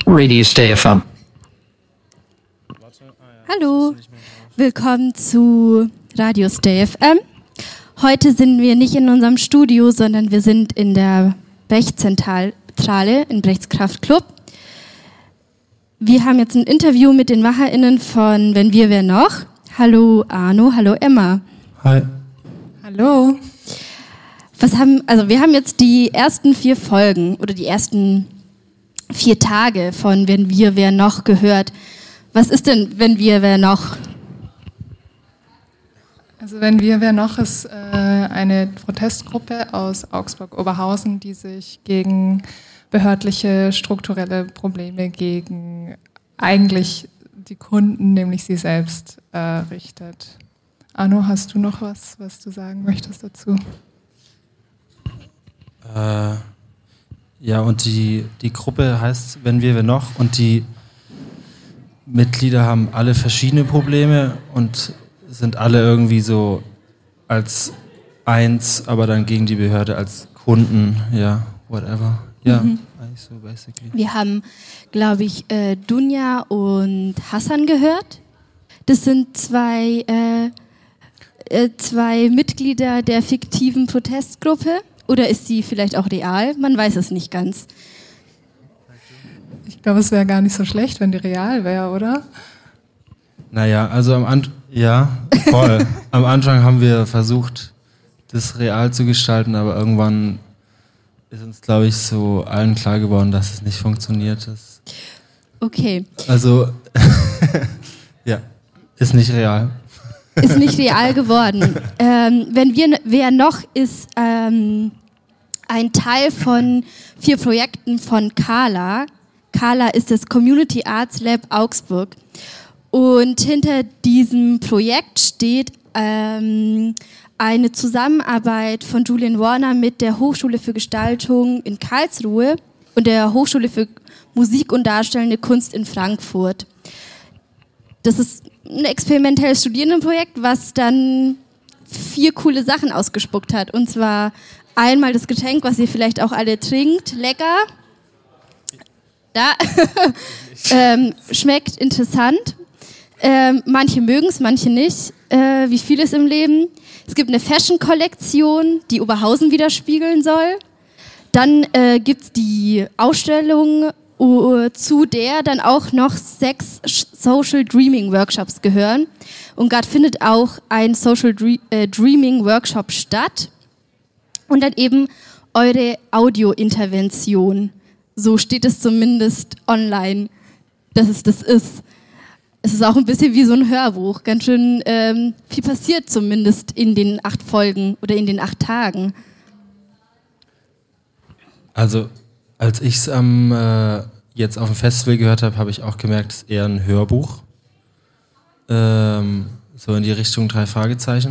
Radio Stay FM. Hallo, willkommen zu Radio Stay FM. Heute sind wir nicht in unserem Studio, sondern wir sind in der Brecht-Zentrale in Brechts Kraftclub. Wir haben jetzt ein Interview mit den MacherInnen von Wenn wir, wer noch? Hallo Arno, hallo Emma. Hi. Hallo. Wir haben jetzt die ersten 4 Folgen oder die ersten 4 Tage von Wenn wir, wer noch gehört. Was ist denn Wenn wir, wer noch? Also Wenn wir, wer noch ist eine Protestgruppe aus Augsburg-Oberhausen, die sich gegen behördliche strukturelle Probleme, gegen eigentlich die Kunden, nämlich sie selbst, richtet. Arno, hast du noch was du sagen möchtest dazu? Ja, und die Gruppe heißt Wenn wir, wer noch? Und die Mitglieder haben alle verschiedene Probleme und sind alle irgendwie so als eins, aber dann gegen die Behörde als Kunden, ja, whatever. Ja, eigentlich so basically. Wir haben, glaube ich, Dunja und Hassan gehört. Das sind zwei Mitglieder der fiktiven Protestgruppe. Oder ist sie vielleicht auch real? Man weiß es nicht ganz. Ich glaube, es wäre gar nicht so schlecht, wenn die real wäre, oder? Naja, also ja, voll. Am Anfang haben wir versucht, das real zu gestalten, aber irgendwann ist uns, glaube ich, so allen klar geworden, dass es nicht funktioniert. Okay. Also, ja, ist nicht real. Ist nicht real geworden. Wenn wir, wer noch, ist ein Teil von 4 Projekten von Carla. Carla ist das Community Arts Lab Augsburg. Und hinter diesem Projekt steht eine Zusammenarbeit von Julian Warner mit der Hochschule für Gestaltung in Karlsruhe und der Hochschule für Musik und Darstellende Kunst in Frankfurt. Das ist ein experimentelles Studierendenprojekt, was dann 4 coole Sachen ausgespuckt hat. Und zwar einmal das Getränk, was ihr vielleicht auch alle trinkt. Lecker. Da. Schmeckt interessant. Manche mögen es, manche nicht. Wie vieles im Leben. Es gibt eine Fashion-Kollektion, die Oberhausen widerspiegeln soll. Dann gibt es die Ausstellung, zu der dann auch noch 6 Social Dreaming Workshops gehören. Und gerade findet auch ein Social Dreaming Workshop statt. Und dann eben eure Audio-Intervention. So steht es zumindest online, dass es das ist. Es ist auch ein bisschen wie so ein Hörbuch. Ganz schön viel passiert zumindest in den 8 Folgen oder in den 8 Tagen. Also, als ich es jetzt auf dem Festival gehört habe, habe ich auch gemerkt, es ist eher ein Hörbuch. So in die Richtung 3 Fragezeichen.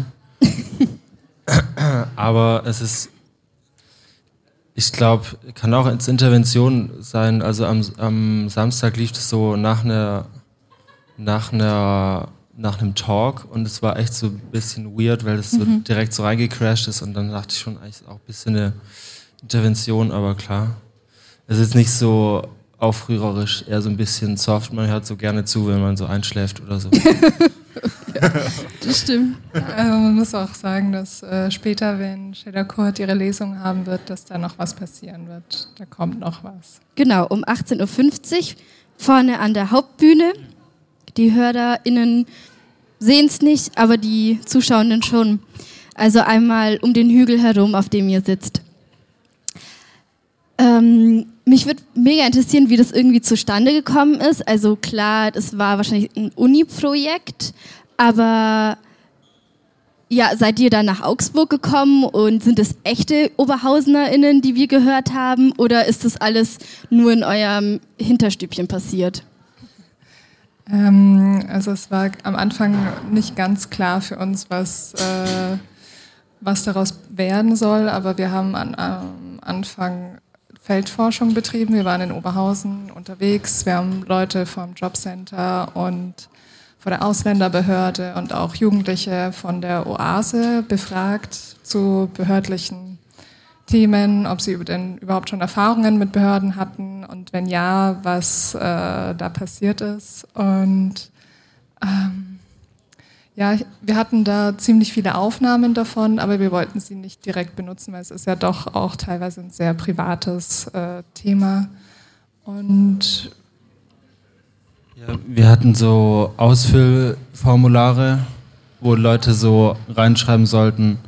Aber es ist, ich glaube, kann auch als Intervention sein. Also am Samstag lief es so nach einem Talk und es war echt so ein bisschen weird, weil es so direkt so reingecrashed ist und dann dachte ich schon, eigentlich ist auch ein bisschen eine Intervention, aber klar. Es ist nicht so aufrührerisch, eher so ein bisschen soft. Man hört so gerne zu, wenn man so einschläft oder so. Ja, das stimmt. Also man muss auch sagen, dass später, wenn Sheddercourt ihre Lesung haben wird, dass da noch was passieren wird. Da kommt noch was. Genau, um 18.50 Uhr vorne an der Hauptbühne. Die HörerInnen sehen es nicht, aber die Zuschauenden schon. Also einmal um den Hügel herum, auf dem ihr sitzt. Mich würde mega interessieren, wie das irgendwie zustande gekommen ist. Also klar, das war wahrscheinlich ein Uni-Projekt, aber ja, seid ihr dann nach Augsburg gekommen und sind es echte OberhausenerInnen, die wir gehört haben, oder ist das alles nur in eurem Hinterstübchen passiert? Also es war am Anfang nicht ganz klar für uns, was daraus werden soll, aber wir haben am Anfang Feldforschung betrieben. Wir waren in Oberhausen unterwegs. Wir haben Leute vom Jobcenter und von der Ausländerbehörde und auch Jugendliche von der Oase befragt zu behördlichen Themen, ob sie denn überhaupt schon Erfahrungen mit Behörden hatten und wenn ja, was da passiert ist. Und wir hatten da ziemlich viele Aufnahmen davon, aber wir wollten sie nicht direkt benutzen, weil es ist ja doch auch teilweise ein sehr privates Thema. Und ja, wir hatten so Ausfüllformulare, wo Leute so reinschreiben sollten,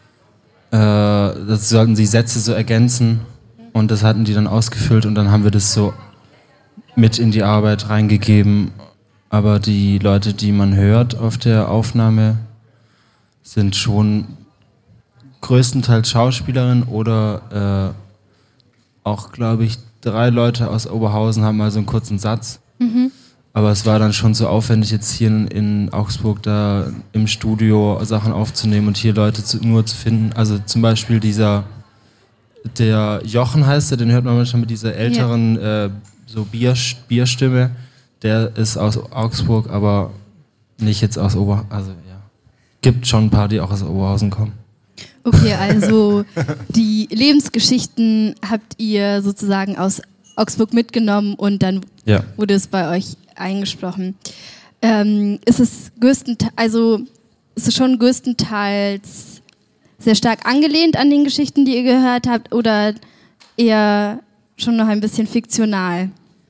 das sollten sie Sätze so ergänzen und das hatten die dann ausgefüllt und dann haben wir das so mit in die Arbeit reingegeben. Aber die Leute, die man hört auf der Aufnahme, sind schon größtenteils Schauspielerinnen oder auch, glaube ich, 3 Leute aus Oberhausen haben mal so einen kurzen Satz. Mhm. Aber es war dann schon so aufwendig, jetzt hier in Augsburg da im Studio Sachen aufzunehmen und hier Leute nur zu finden. Also zum Beispiel der Jochen heißt er, den hört man manchmal mit dieser älteren so Bierstimme. Der ist aus Augsburg, aber nicht jetzt aus Oberhausen. Also ja, gibt schon ein paar, die auch aus Oberhausen kommen. Okay, also die Lebensgeschichten habt ihr sozusagen aus Augsburg mitgenommen und dann wurde es bei euch eingesprochen. Ist es schon größtenteils sehr stark angelehnt an den Geschichten, die ihr gehört habt, oder eher schon noch ein bisschen fiktional?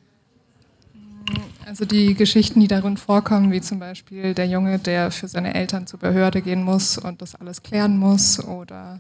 Also die Geschichten, die darin vorkommen, wie zum Beispiel der Junge, der für seine Eltern zur Behörde gehen muss und das alles klären muss, oder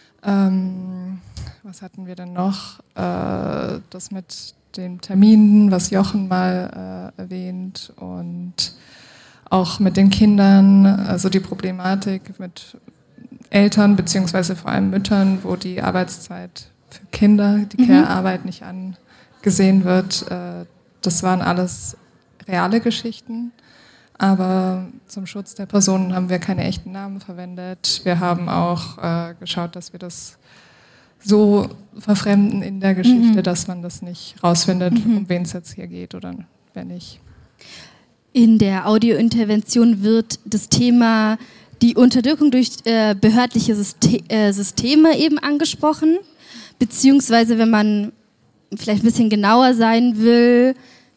was hatten wir denn noch? Das mit den Terminen, was Jochen mal erwähnt, und auch mit den Kindern, also die Problematik mit Eltern beziehungsweise vor allem Müttern, wo die Arbeitszeit für Kinder, die Care-Arbeit nicht angesehen wird. Das waren alles reale Geschichten, aber zum Schutz der Personen haben wir keine echten Namen verwendet. Wir haben auch geschaut, dass wir das so verfremden in der Geschichte, dass man das nicht rausfindet, um wen es jetzt hier geht oder wer nicht. In der Audiointervention wird das Thema die Unterdrückung durch behördliche Systeme eben angesprochen, beziehungsweise wenn man vielleicht ein bisschen genauer sein will,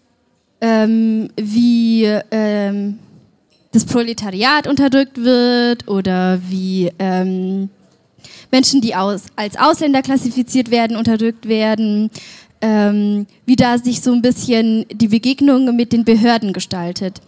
wie das Proletariat unterdrückt wird oder wie Menschen, die als Ausländer klassifiziert werden, unterdrückt werden, wie da sich so ein bisschen die Begegnung mit den Behörden gestaltet.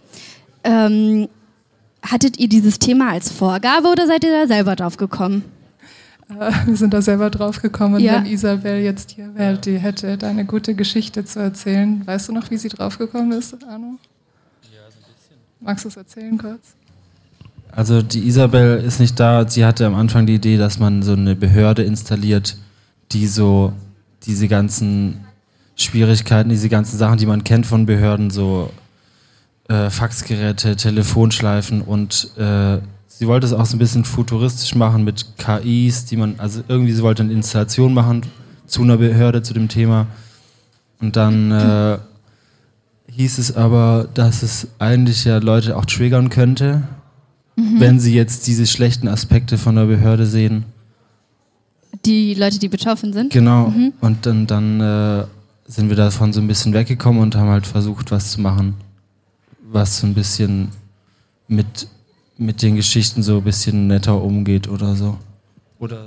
Hattet ihr dieses Thema als Vorgabe oder seid ihr da selber drauf gekommen? Wir sind da selber drauf gekommen, und wenn Isabel jetzt hier wäre, die hätte da eine gute Geschichte zu erzählen. Weißt du noch, wie sie drauf gekommen ist, Arno? Ja, so ein bisschen. Magst du es erzählen kurz? Also die Isabel ist nicht da. Sie hatte am Anfang die Idee, dass man so eine Behörde installiert, die so diese ganzen Schwierigkeiten, diese ganzen Sachen, die man kennt von Behörden, so Faxgeräte, Telefonschleifen, und sie wollte es auch so ein bisschen futuristisch machen mit KIs, sie wollte eine Installation machen zu einer Behörde, zu dem Thema. Und dann hieß es aber, dass es eigentlich ja Leute auch triggern könnte, wenn sie jetzt diese schlechten Aspekte von der Behörde sehen. Die Leute, die betroffen sind? Genau. Und dann sind wir davon so ein bisschen weggekommen und haben halt versucht, was zu machen, was so ein bisschen mit den Geschichten so ein bisschen netter umgeht oder so. Oder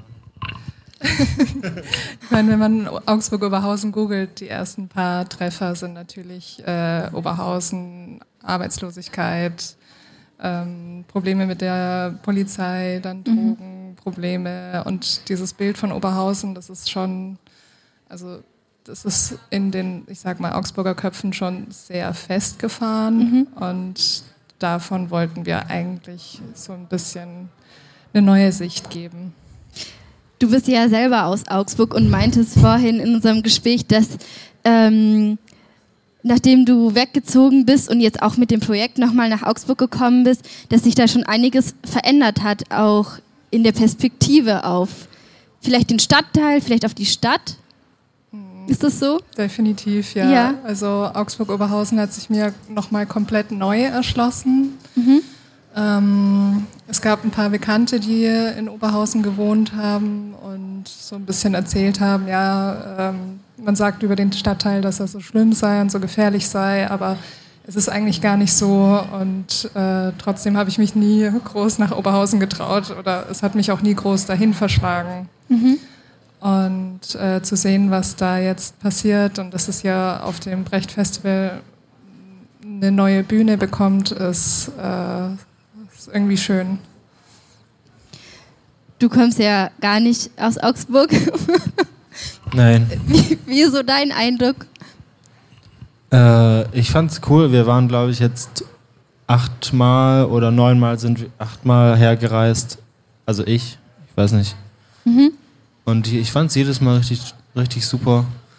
ich meine, wenn man Augsburg-Oberhausen googelt, die ersten paar Treffer sind natürlich Oberhausen, Arbeitslosigkeit, Probleme mit der Polizei, dann Drogenprobleme, und dieses Bild von Oberhausen, das ist schon, also das ist in den, ich sag mal, Augsburger Köpfen schon sehr festgefahren, und davon wollten wir eigentlich so ein bisschen eine neue Sicht geben. Du bist ja selber aus Augsburg und meintest vorhin in unserem Gespräch, dass nachdem du weggezogen bist und jetzt auch mit dem Projekt nochmal nach Augsburg gekommen bist, dass sich da schon einiges verändert hat, auch in der Perspektive auf vielleicht den Stadtteil, vielleicht auf die Stadt. Ist das so? Definitiv, ja. Also Augsburg-Oberhausen hat sich mir nochmal komplett neu erschlossen. Es gab ein paar Bekannte, die in Oberhausen gewohnt haben, und und so ein bisschen erzählt haben, man sagt über den Stadtteil, dass er so schlimm sei und so gefährlich sei, aber es ist eigentlich gar nicht so und trotzdem habe ich mich nie groß nach Oberhausen getraut oder es hat mich auch nie groß dahin verschlagen. Mhm. Und zu sehen, was da jetzt passiert und dass es ja auf dem Brecht-Festival eine neue Bühne bekommt, ist irgendwie schön. Du kommst ja gar nicht aus Augsburg. Nein. Wie ist so dein Eindruck? Ich fand's cool. Wir waren, glaube ich, jetzt 8-mal oder 9-mal sind wir 8-mal hergereist. Also ich weiß nicht. Mhm. Und ich fand's jedes Mal richtig super.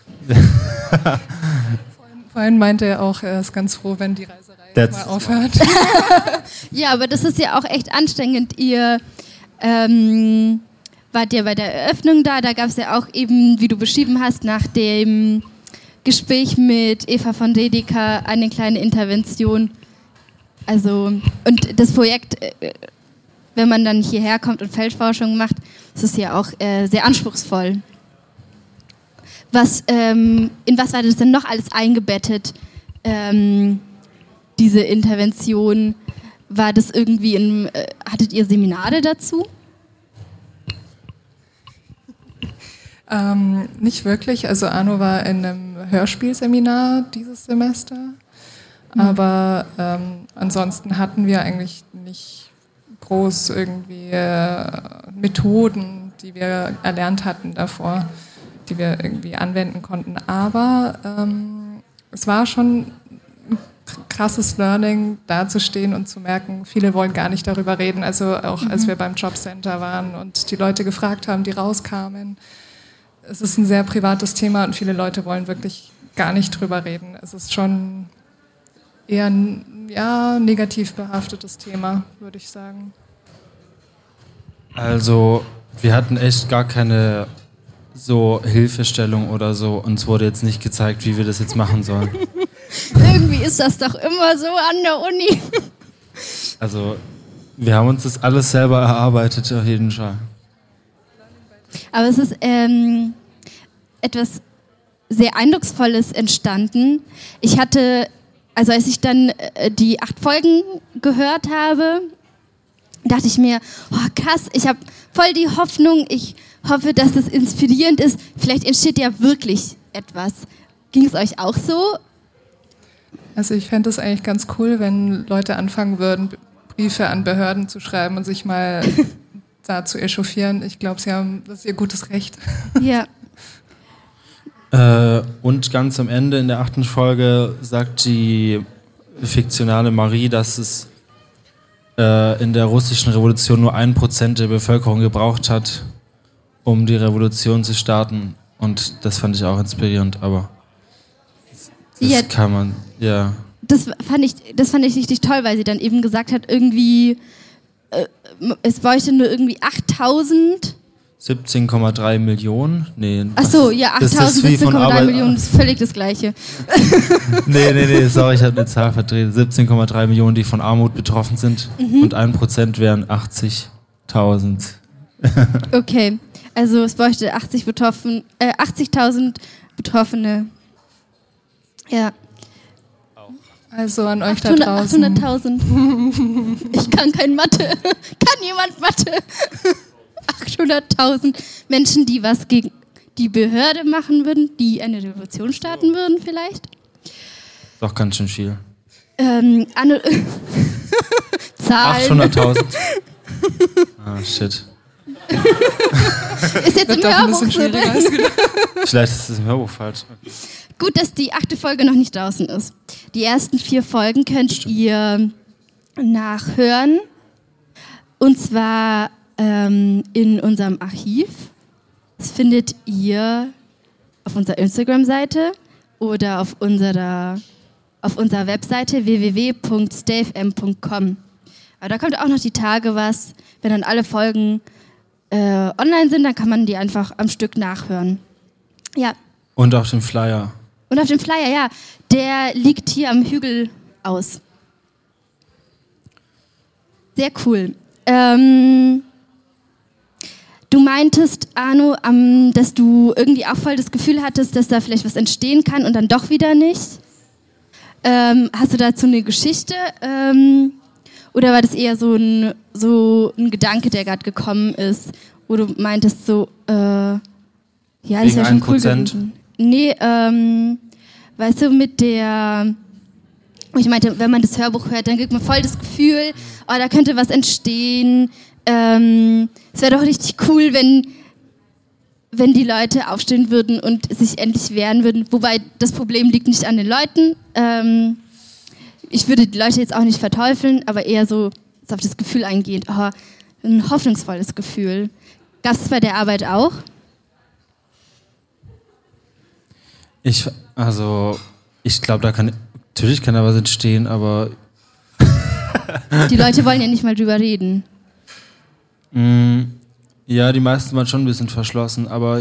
Vorhin meinte er auch, er ist ganz froh, wenn die Reiserei mal aufhört. Ja, aber das ist ja auch echt anstrengend. Ihr wart ja bei der Eröffnung da gab es ja auch eben, wie du beschrieben hast, nach dem Gespräch mit Eva von Dedeker eine kleine Intervention. Also, und das Projekt, wenn man dann hierher kommt und Feldforschung macht, ist es ja auch sehr anspruchsvoll. In was war das denn noch alles eingebettet, diese Intervention? War das irgendwie hattet ihr Seminare dazu? Nicht wirklich. Also Arno war in einem Hörspielseminar dieses Semester. Aber ansonsten hatten wir eigentlich nicht groß irgendwie Methoden, die wir erlernt hatten davor, die wir irgendwie anwenden konnten. Aber es war schon ein krasses Learning, dazustehen und zu merken, viele wollen gar nicht darüber reden. Also auch als wir beim Jobcenter waren und die Leute gefragt haben, die rauskamen. Es ist ein sehr privates Thema und viele Leute wollen wirklich gar nicht drüber reden. Es ist schon eher ein negativ behaftetes Thema, würde ich sagen. Also wir hatten echt gar keine so Hilfestellung oder so. Uns wurde jetzt nicht gezeigt, wie wir das jetzt machen sollen. Irgendwie ist das doch immer so an der Uni. Also wir haben uns das alles selber erarbeitet, auf jeden Fall. Aber es ist etwas sehr Eindrucksvolles entstanden. Ich hatte, also als ich dann die 8 Folgen gehört habe, dachte ich mir, oh krass, ich habe voll die Hoffnung, ich hoffe, dass das inspirierend ist. Vielleicht entsteht ja wirklich etwas. Ging es euch auch so? Also ich fände es eigentlich ganz cool, wenn Leute anfangen würden, Briefe an Behörden zu schreiben und sich mal da zu echauffieren. Ich glaube, das ist ihr gutes Recht. Ja. Und ganz am Ende in der 8. Folge sagt die fiktionale Marie, dass es in der russischen Revolution nur 1% der Bevölkerung gebraucht hat, um die Revolution zu starten. Und das fand ich auch inspirierend, aber das kann man, ja. Das fand ich richtig toll, weil sie dann eben gesagt hat, irgendwie es bräuchte nur irgendwie 8.000. 17,3 Millionen? Nee. Ach so, ja, 8.000, 17,3 Millionen, das ist völlig das Gleiche. Nee, sorry, ich habe eine Zahl verdreht. 17,3 Millionen, die von Armut betroffen sind und 1% wären 80.000. Okay, also es bräuchte 80.000 Betroffene. Ja. Also an euch da draußen. 800.000. Ich kann kein Mathe. Kann jemand Mathe? 800.000 Menschen, die was gegen die Behörde machen würden, die eine Revolution starten würden vielleicht. Doch ganz schön viel. Zahlen. 800.000. Ah, shit. Ist jetzt im Hörbuch so. Vielleicht ist es im Hörbuch falsch. Okay. Gut, dass die 8. Folge noch nicht draußen ist. Die ersten 4 Folgen könnt ihr nachhören. Und zwar in unserem Archiv. Das findet ihr auf unserer Instagram-Seite oder auf unserer Webseite www.stayfm.com. Aber da kommt auch noch die Tage was. Wenn dann alle Folgen online sind, dann kann man die einfach am Stück nachhören. Ja. Und auf dem Flyer. Und auf dem Flyer, ja. Der liegt hier am Hügel aus. Sehr cool. Du Du meintest, Arno, dass du irgendwie auch voll das Gefühl hattest, dass da vielleicht was entstehen kann und dann doch wieder nicht. Hast du dazu eine Geschichte? Oder war das eher so ein Gedanke, der gerade gekommen ist, wo du meintest so, ja, das wäre schon cool gewesen. Nee, weißt du, ich meinte, wenn man das Hörbuch hört, dann kriegt man voll das Gefühl, oh, da könnte was entstehen. Es wäre doch richtig cool, wenn die Leute aufstehen würden und sich endlich wehren würden. Wobei, das Problem liegt nicht an den Leuten. Ich würde die Leute jetzt auch nicht verteufeln, aber eher so auf das Gefühl eingehend. Oh, ein hoffnungsvolles Gefühl. Gab es bei der Arbeit auch? Ich glaube, natürlich kann da was entstehen, aber... Die Leute wollen ja nicht mal drüber reden. Ja, die meisten waren schon ein bisschen verschlossen, aber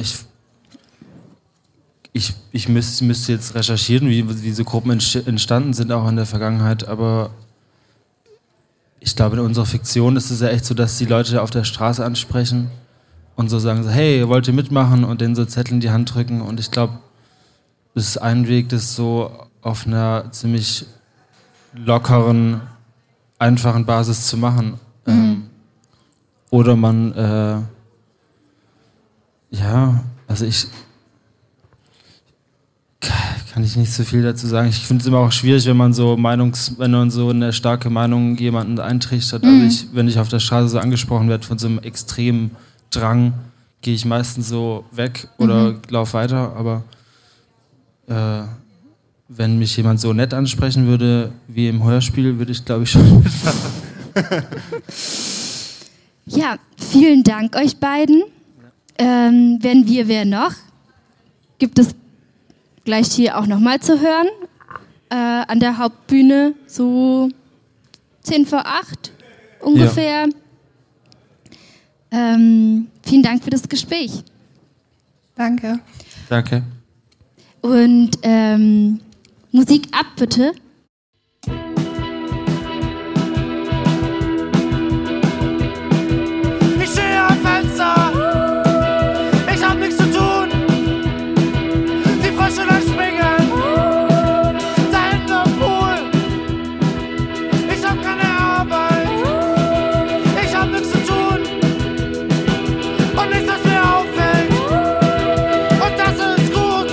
ich müsste jetzt recherchieren, wie diese Gruppen entstanden sind, auch in der Vergangenheit, aber ich glaube, in unserer Fiktion ist es ja echt so, dass die Leute auf der Straße ansprechen und so sagen, so, hey, wollt ihr mitmachen, und denen so Zettel in die Hand drücken, und ich glaube, das ist ein Weg, das so auf einer ziemlich lockeren, einfachen Basis zu machen. Oder man, kann ich nicht so viel dazu sagen. Ich finde es immer auch schwierig, wenn man so eine starke Meinung jemanden eintrichtert. Also wenn ich auf der Straße so angesprochen werde von so einem extremen Drang, gehe ich meistens so weg oder laufe weiter. Aber wenn mich jemand so nett ansprechen würde wie im Hörspiel, würde ich, glaube ich, schon mitmachen. Ja, vielen Dank euch beiden. Wer noch? Gibt es gleich hier auch nochmal zu hören. An der Hauptbühne so 7:50 ungefähr. Ja. Vielen Dank für das Gespräch. Danke. Danke. Und Musik ab, bitte. Ich stehe am Fenster, ich hab nichts zu tun. Die Frösche lang springen, da hinten am Pool. Ich hab keine Arbeit, ich hab nichts zu tun. Und nichts, was mir auffällt, und das ist gut.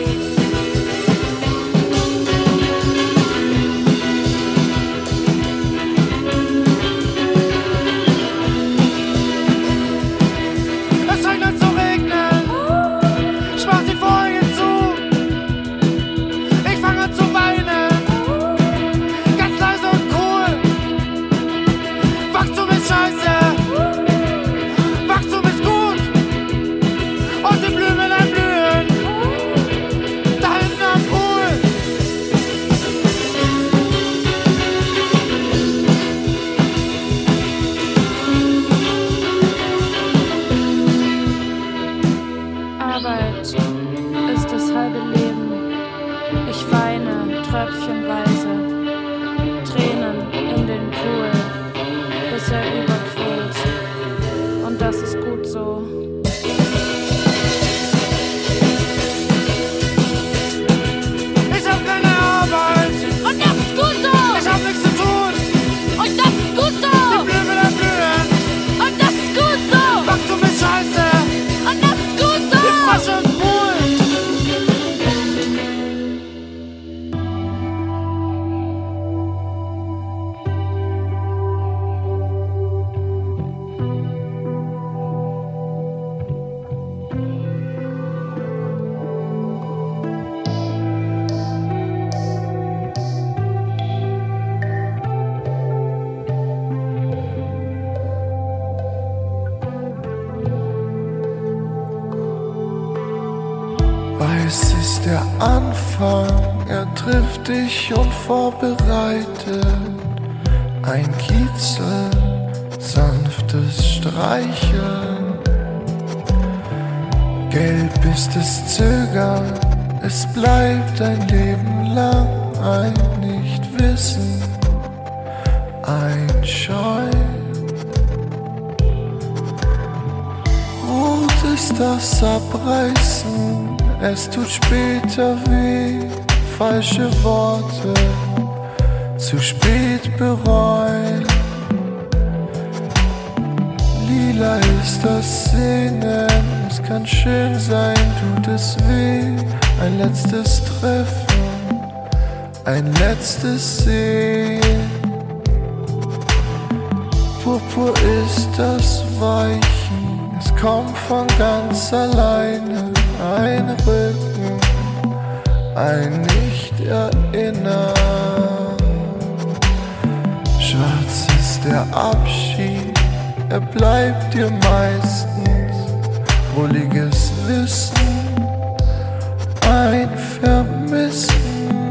Es fängt an zu regnen, ich mach die Vorhänge zu. Ich fange an zu weinen, ganz leise und cool. Wachstum ist scheiße, Wachstum ist gut. Und die Blumen blühen, da hinten am Pool. Arbeit ist das halbe Leben. Ich weine tröpfchenweise, Tränen in den Pool, bis er überquillt. Und das ist gut so. Ich hab keine Arbeit, Und das ist gut so! ich hab nichts zu tun. Und das ist gut Die so! Blumen blühen, Und das ist gut so! Wachstum ist scheiße, Und das ist gut so! Frosch und Pool. Weiß ist der Anfang, er trifft dich unvorbereitet. Ein Kitzel, sanftes Streicheln. Gelb ist es Zögern, es bleibt ein Leben lang ein Nichtwissen, ein Scheu. das Abreißen, es tut später weh, falsche Worte, zu spät bereuen. Lila ist das Sehnen, es kann schön sein, tut es weh. Ein letztes Treffen, ein letztes Sehen. Purpur ist das Weichen, es kommt von ganz alleine. Ein Rücken, ein Nicht-Erinnern. Schwarz ist der Abschied, er bleibt dir meistens. Wohliges Wissen, ein Vermissen.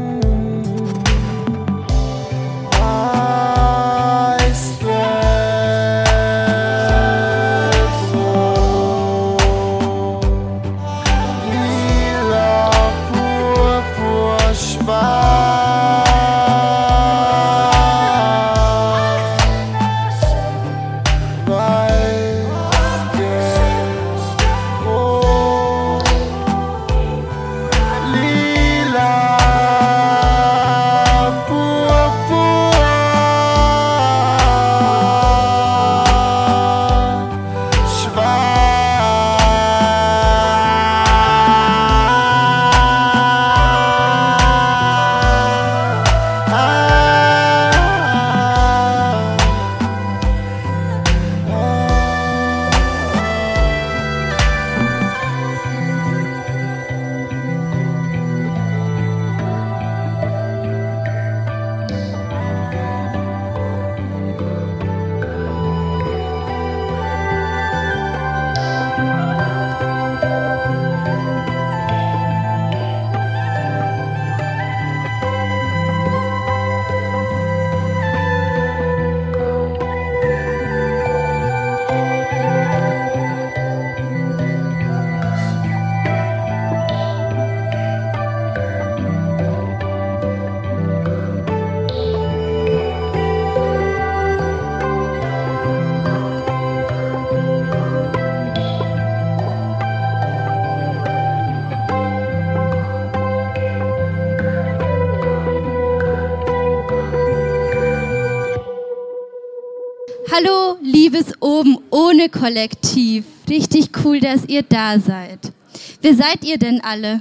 Hallo, liebes Oben ohne Kollektiv. Richtig cool, dass ihr da seid. Wer seid ihr denn alle?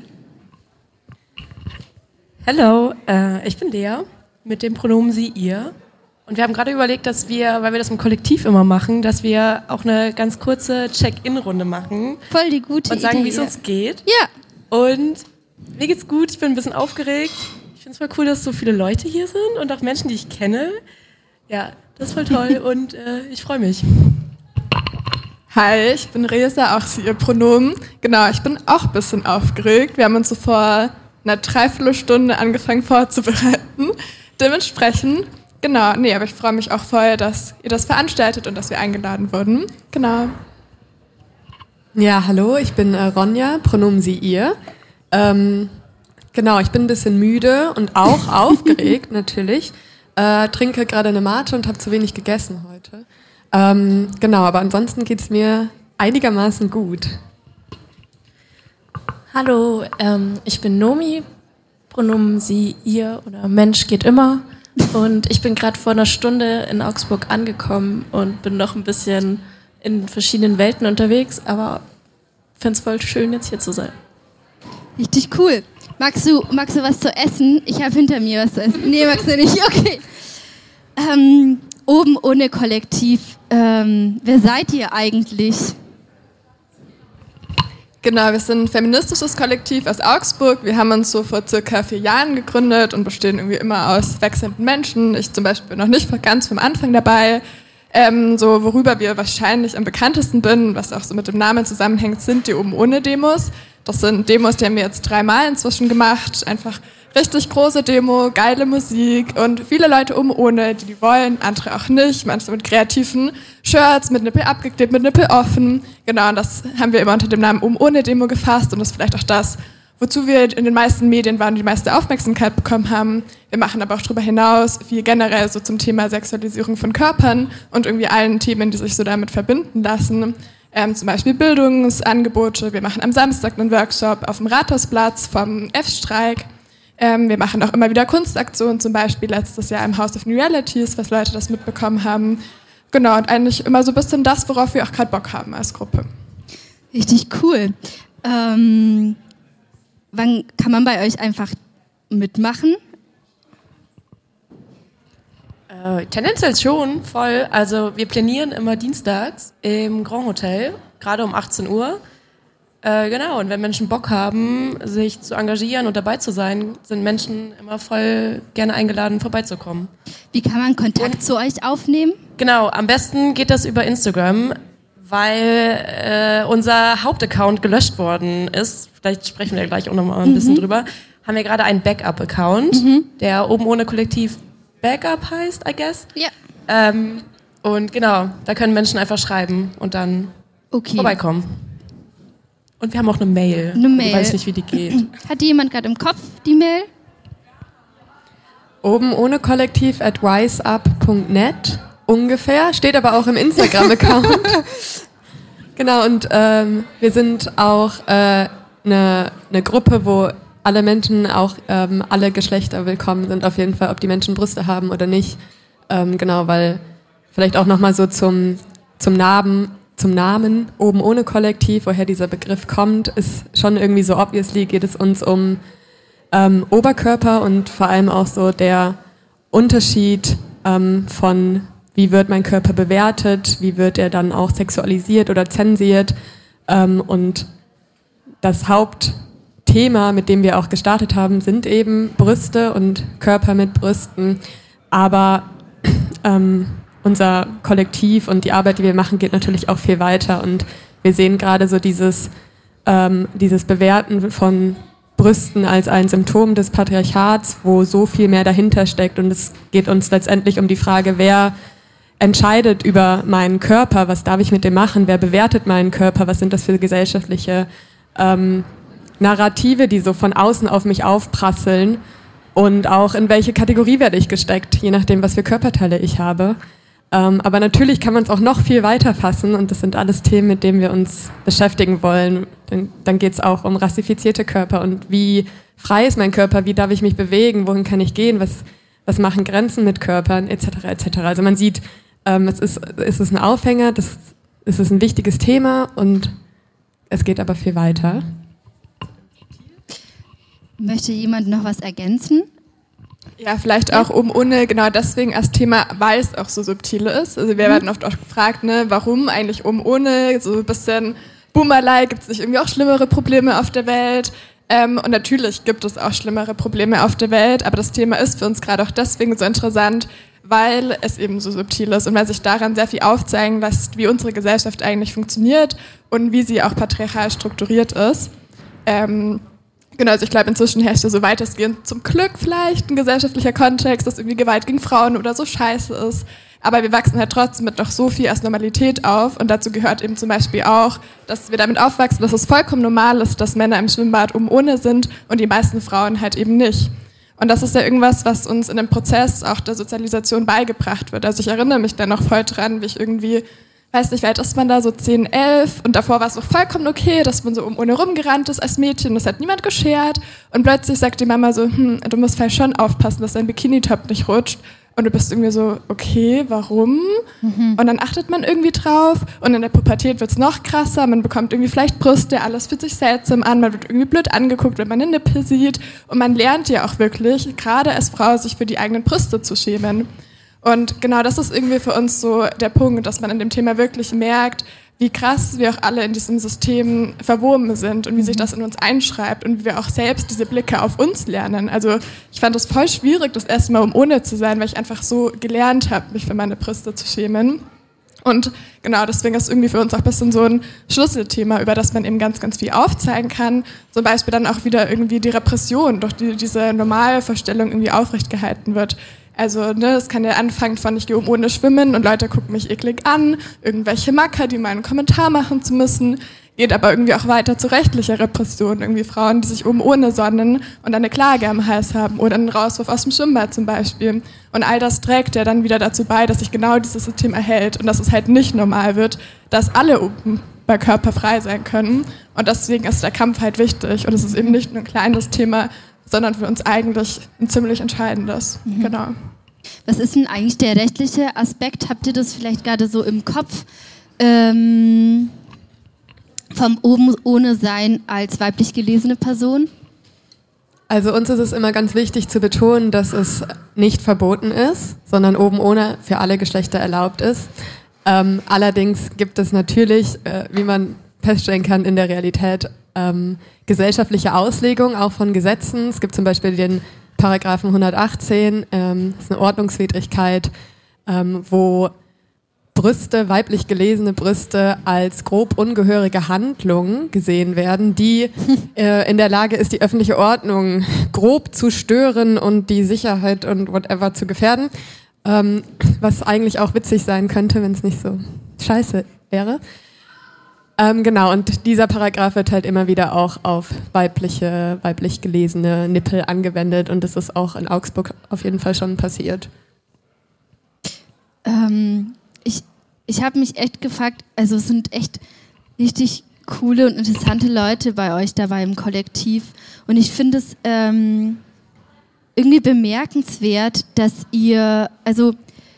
Hallo, ich bin Lea mit dem Pronomen sie, ihr. Und wir haben gerade überlegt, dass wir, weil wir das im Kollektiv immer machen, dass wir auch eine ganz kurze Check-in-Runde machen. Voll die gute Idee. Und sagen, wie es uns geht. Ja. Und mir geht's gut, ich bin ein bisschen aufgeregt. Ich finde es voll cool, dass so viele Leute hier sind und auch Menschen, die ich kenne. Ja, das ist voll toll und ich freue mich. Hi, ich bin Resa, auch sie ihr Pronomen. Genau, ich bin auch ein bisschen aufgeregt. Wir haben uns so vor einer Dreiviertelstunde angefangen vorzubereiten. Dementsprechend, genau, nee, aber ich freue mich auch voll, dass ihr das veranstaltet und dass wir eingeladen wurden. Genau. Ja, hallo, ich bin Ronja, Pronomen sie, ihr. Genau, ich bin ein bisschen müde und auch aufgeregt natürlich. Trinke gerade eine Mate und habe zu wenig gegessen heute. Genau, aber ansonsten geht's mir einigermaßen gut. Hallo, ich bin Nomi, Pronomen sie, ihr oder Mensch geht immer. Und ich bin gerade vor einer Stunde in Augsburg angekommen und bin noch ein bisschen in verschiedenen Welten unterwegs, aber finde es voll schön, jetzt hier zu sein. Richtig cool. Magst du was zu essen? Ich habe hinter mir was zu essen. Nee, magst du nicht? Okay. Oben ohne Kollektiv. Wer seid ihr eigentlich? Genau, wir sind ein feministisches Kollektiv aus Augsburg. Wir haben uns so vor circa 4 Jahren gegründet und bestehen irgendwie immer aus wechselnden Menschen. Ich zum Beispiel bin noch nicht ganz vom Anfang dabei. So worüber wir wahrscheinlich am bekanntesten sind, was auch so mit dem Namen zusammenhängt, sind die Oben ohne Demos. Das sind Demos, die haben wir jetzt 3-mal inzwischen gemacht. Einfach richtig große Demo, geile Musik und viele Leute oben ohne, die wollen, andere auch nicht. Manche mit kreativen Shirts, mit Nippel abgeklebt, mit Nippel offen. Genau, und das haben wir immer unter dem Namen Oben ohne Demo gefasst und das ist vielleicht auch das, wozu wir in den meisten Medien waren, die meiste Aufmerksamkeit bekommen haben. Wir machen aber auch darüber hinaus viel generell so zum Thema Sexualisierung von Körpern und irgendwie allen Themen, die sich so damit verbinden lassen. Zum Beispiel Bildungsangebote. Wir machen am Samstag einen Workshop auf dem Rathausplatz vom F-Streik. Wir machen auch immer wieder Kunstaktionen, zum Beispiel letztes Jahr im House of New Realities, was Leute das mitbekommen haben. Genau, und eigentlich immer so ein bisschen das, worauf wir auch gerade Bock haben als Gruppe. Richtig cool. Wann kann man bei euch einfach mitmachen? Tendenziell schon, voll. Also wir planieren immer dienstags im Grand Hotel, gerade um 18 Uhr. Genau, und wenn Menschen Bock haben, sich zu engagieren und dabei zu sein, sind Menschen immer voll gerne eingeladen, vorbeizukommen. Wie kann man Kontakt zu euch aufnehmen? Genau, am besten geht das über Instagram, weil unser Hauptaccount gelöscht worden ist. Vielleicht sprechen wir gleich auch noch mal ein bisschen drüber. Haben wir gerade einen Backup-Account, der oben ohne Kollektiv Backup heißt, I guess. Ja. Und genau, da können Menschen einfach schreiben und dann vorbeikommen. Und wir haben auch eine Mail. Ich weiß nicht, wie die geht. Hat die jemand gerade im Kopf, die Mail? Oben ohne Kollektiv @wiseup.net ungefähr. Steht aber auch im Instagram-Account. Genau, und wir sind auch eine Gruppe, wo alle Menschen, auch alle Geschlechter willkommen sind, auf jeden Fall, ob die Menschen Brüste haben oder nicht. Genau, weil vielleicht auch nochmal so zum Namen oben ohne Kollektiv, woher dieser Begriff kommt, ist schon irgendwie so obviously, geht es uns um Oberkörper und vor allem auch so der Unterschied von, wie wird mein Körper bewertet, wie wird er dann auch sexualisiert oder zensiert, und das Hauptthema, mit dem wir auch gestartet haben, sind eben Brüste und Körper mit Brüsten, aber unser Kollektiv und die Arbeit, die wir machen, geht natürlich auch viel weiter, und wir sehen gerade so dieses Bewerten von Brüsten als ein Symptom des Patriarchats, wo so viel mehr dahinter steckt, und es geht uns letztendlich um die Frage, wer entscheidet über meinen Körper, was darf ich mit dem machen, wer bewertet meinen Körper, was sind das für gesellschaftliche Narrative, die so von außen auf mich aufprasseln, und auch in welche Kategorie werde ich gesteckt, je nachdem, was für Körperteile ich habe. Aber natürlich kann man es auch noch viel weiter fassen, und das sind alles Themen, mit denen wir uns beschäftigen wollen. Dann geht es auch um rassifizierte Körper und wie frei ist mein Körper, wie darf ich mich bewegen, wohin kann ich gehen, was machen Grenzen mit Körpern, etc. etc. Also man sieht, es ist ein Aufhänger, es ist ein wichtiges Thema, und es geht aber viel weiter. Möchte jemand noch was ergänzen? Ja, vielleicht auch ohne genau deswegen als Thema, weil es auch so subtil ist. Also wir werden oft auch gefragt, ne, warum eigentlich ohne, so ein bisschen Boomerlei, gibt es nicht irgendwie auch schlimmere Probleme auf der Welt? Und natürlich gibt es auch schlimmere Probleme auf der Welt, aber das Thema ist für uns gerade auch deswegen so interessant, weil es eben so subtil ist und weil sich daran sehr viel aufzeigen lässt, wie unsere Gesellschaft eigentlich funktioniert und wie sie auch patriarchal strukturiert ist. Genau, also ich glaube, inzwischen herrscht ja so weitestgehend zum Glück vielleicht ein gesellschaftlicher Kontext, dass irgendwie Gewalt gegen Frauen oder so scheiße ist. Aber wir wachsen halt trotzdem mit noch so viel als Normalität auf. Und dazu gehört eben zum Beispiel auch, dass wir damit aufwachsen, dass es vollkommen normal ist, dass Männer im Schwimmbad ohne sind und die meisten Frauen halt eben nicht. Und das ist ja irgendwas, was uns in dem Prozess auch der Sozialisation beigebracht wird. Also ich erinnere mich da noch voll dran, wie ich irgendwie, weiß nicht, wie alt ist man da, so 10, 11, und davor war es so vollkommen okay, dass man so ohne rumgerannt ist als Mädchen, das hat niemand geschert, und plötzlich sagt die Mama so, du musst vielleicht schon aufpassen, dass dein Bikini-Top nicht rutscht, und du bist irgendwie so, okay, warum? Und dann achtet man irgendwie drauf, und in der Pubertät wird es noch krasser, man bekommt irgendwie vielleicht Brüste, alles fühlt sich seltsam an, man wird irgendwie blöd angeguckt, wenn man eine Nippel sieht, und man lernt ja auch wirklich, gerade als Frau, sich für die eigenen Brüste zu schämen. Und genau das ist irgendwie für uns so der Punkt, dass man in dem Thema wirklich merkt, wie krass wir auch alle in diesem System verwoben sind und wie sich das in uns einschreibt und wie wir auch selbst diese Blicke auf uns lernen. Also ich fand es voll schwierig, das erste Mal ohne zu sein, weil ich einfach so gelernt habe, mich für meine Brüste zu schämen. Und genau, deswegen ist irgendwie für uns auch ein bisschen so ein Schlüsselthema, über das man eben ganz, ganz viel aufzeigen kann. Zum Beispiel dann auch wieder irgendwie die Repression, durch die diese Normalvorstellung irgendwie aufrechtgehalten wird. Also es kann ja anfangen von, ich gehe ohne schwimmen und Leute gucken mich eklig an, irgendwelche Macker, die mal einen Kommentar machen zu müssen, geht aber irgendwie auch weiter zu rechtlicher Repression, irgendwie Frauen, die sich ohne sonnen und eine Klage am Hals haben oder einen Rauswurf aus dem Schwimmbad zum Beispiel. Und all das trägt ja dann wieder dazu bei, dass sich genau dieses System erhält und dass es halt nicht normal wird, dass alle oberkörperfrei sein können. Und deswegen ist der Kampf halt wichtig. Und es ist eben nicht nur ein kleines Thema, sondern für uns eigentlich ein ziemlich entscheidendes. Genau. Was ist denn eigentlich der rechtliche Aspekt? Habt ihr das vielleicht gerade so im Kopf? Vom Oben ohne Sein als weiblich gelesene Person? Also uns ist es immer ganz wichtig zu betonen, dass es nicht verboten ist, sondern oben ohne für alle Geschlechter erlaubt ist. Allerdings gibt es natürlich, wie man feststellen kann, in der Realität gesellschaftliche Auslegung auch von Gesetzen. Es gibt zum Beispiel den Paragraphen 118, das ist eine Ordnungswidrigkeit, wo Brüste, weiblich gelesene Brüste als grob ungehörige Handlung gesehen werden, die in der Lage ist, die öffentliche Ordnung grob zu stören und die Sicherheit und whatever zu gefährden, was eigentlich auch witzig sein könnte, wenn es nicht so scheiße wäre. Genau, und dieser Paragraph wird halt immer wieder auch auf weiblich gelesene Nippel angewendet und das ist auch in Augsburg auf jeden Fall schon passiert. Ich habe mich echt gefragt, also es sind echt richtig coole und interessante Leute bei euch dabei im Kollektiv und ich finde es irgendwie bemerkenswert, dass ihr, also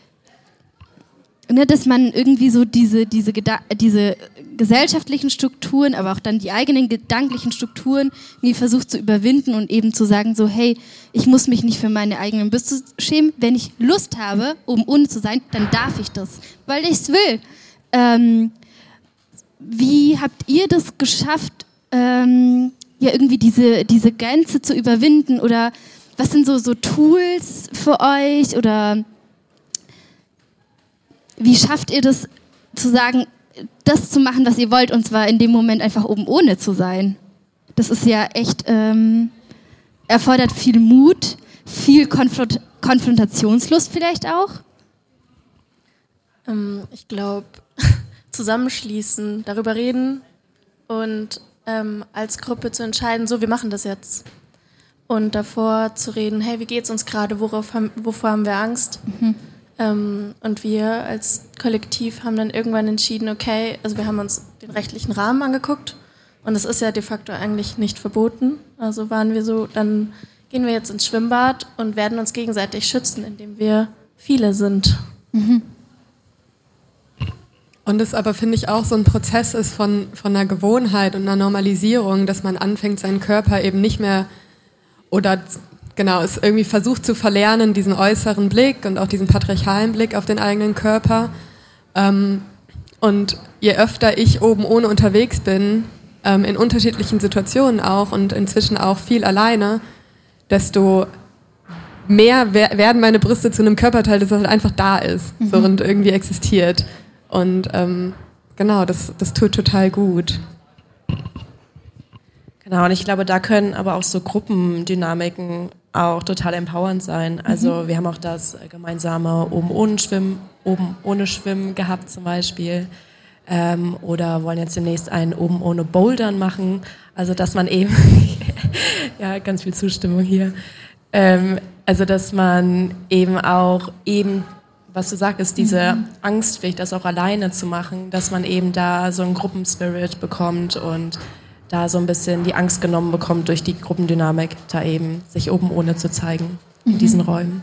dass man irgendwie so diese gesellschaftlichen Strukturen, aber auch dann die eigenen gedanklichen Strukturen irgendwie versucht zu überwinden und eben zu sagen so, hey, ich muss mich nicht für meine eigenen Brüste schämen. Wenn ich Lust habe, oben ohne zu sein, dann darf ich das, weil ich es will. Wie habt ihr das geschafft, ja irgendwie diese Grenze zu überwinden? Oder was sind so Tools für euch? Oder wie schafft ihr das zu sagen, das zu machen, was ihr wollt, und zwar in dem Moment einfach oben ohne zu sein? Das ist ja echt, erfordert viel Mut, viel Konfrontationslust vielleicht auch. Ich glaube, zusammenschließen, darüber reden und als Gruppe zu entscheiden, so, wir machen das jetzt. Und davor zu reden, hey, wie geht's uns gerade, wovor haben wir Angst? Und wir als Kollektiv haben dann irgendwann entschieden, okay, also wir haben uns den rechtlichen Rahmen angeguckt und es ist ja de facto eigentlich nicht verboten. Also waren wir so, dann gehen wir jetzt ins Schwimmbad und werden uns gegenseitig schützen, indem wir viele sind. Und es aber, finde ich, auch so ein Prozess ist von einer Gewohnheit und einer Normalisierung, dass man anfängt, seinen Körper eben nicht mehr oder genau, es irgendwie versucht zu verlernen, diesen äußeren Blick und auch diesen patriarchalen Blick auf den eigenen Körper. Und je öfter ich oben ohne unterwegs bin, in unterschiedlichen Situationen auch und inzwischen auch viel alleine, desto mehr werden meine Brüste zu einem Körperteil, das halt einfach da ist so, und irgendwie existiert. Und genau, das tut total gut. Genau, und ich glaube, da können aber auch so Gruppendynamiken auch total empowernd sein. Also wir haben auch das gemeinsame oben ohne Schwimmen gehabt zum Beispiel. Oder wollen jetzt demnächst einen oben ohne Bouldern machen. Also dass man eben, ja, ganz viel Zustimmung hier. Also dass man eben auch was du sagst, diese Angst, vielleicht das auch alleine zu machen, dass man eben da so einen Gruppenspirit bekommt und da so ein bisschen die Angst genommen bekommt durch die Gruppendynamik, da eben sich oben ohne zu zeigen in diesen Räumen.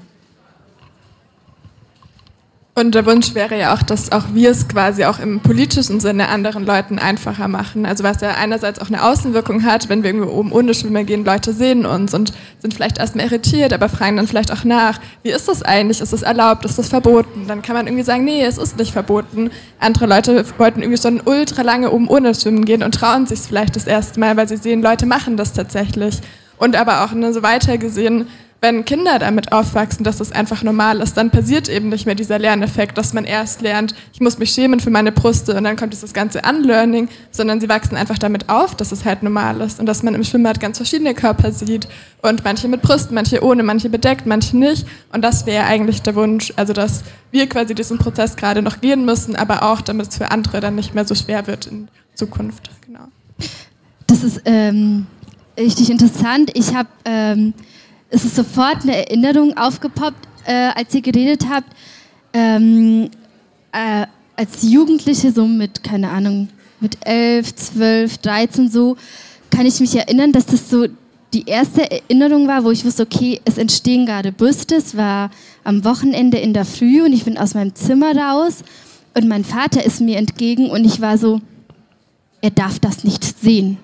Und der Wunsch wäre ja auch, dass auch wir es quasi auch im politischen Sinne anderen Leuten einfacher machen. Also was ja einerseits auch eine Außenwirkung hat, wenn wir irgendwo oben ohne schwimmen gehen, Leute sehen uns und sind vielleicht erstmal irritiert, aber fragen dann vielleicht auch nach, wie ist das eigentlich? Ist das erlaubt? Ist das verboten? Dann kann man irgendwie sagen, nee, es ist nicht verboten. Andere Leute wollten irgendwie schon ultra lange oben ohne schwimmen gehen und trauen sich es vielleicht das erste Mal, weil sie sehen, Leute machen das tatsächlich. Und aber auch so weiter gesehen, wenn Kinder damit aufwachsen, dass es einfach normal ist, dann passiert eben nicht mehr dieser Lerneffekt, dass man erst lernt, ich muss mich schämen für meine Brüste und dann kommt dieses ganze Unlearning, sondern sie wachsen einfach damit auf, dass es halt normal ist und dass man im Schwimmbad ganz verschiedene Körper sieht und manche mit Brüsten, manche ohne, manche bedeckt, manche nicht und das wäre eigentlich der Wunsch, also dass wir quasi diesen Prozess gerade noch gehen müssen, aber auch damit es für andere dann nicht mehr so schwer wird in Zukunft. Genau. Das ist richtig interessant. Es ist sofort eine Erinnerung aufgepoppt, als ihr geredet habt. Als Jugendliche, so mit, keine Ahnung, mit 11, 12, 13 so, kann ich mich erinnern, dass das so die erste Erinnerung war, wo ich wusste, okay, es entstehen gerade Brüste. Es war am Wochenende in der Früh und ich bin aus meinem Zimmer raus und mein Vater ist mir entgegen und ich war so, er darf das nicht sehen.